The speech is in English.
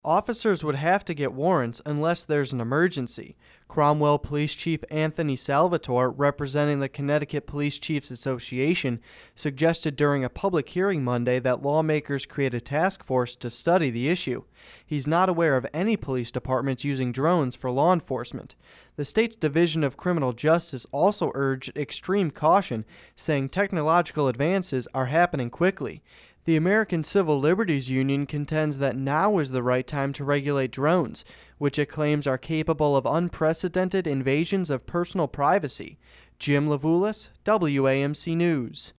Officers would have to get warrants unless there's an emergency. Cromwell Police Chief Anthony Salvatore, representing the Connecticut Police Chiefs Association, suggested during a public hearing Monday that lawmakers create a task force to study the issue. He's not aware of any police departments using drones for law enforcement. The state's Division of Criminal Justice also urged extreme caution, saying technological advances are happening quickly. The American Civil Liberties Union contends that now is the right time to regulate drones, which it claims are capable of unprecedented invasions of personal privacy. Jim Levulis, WAMC News.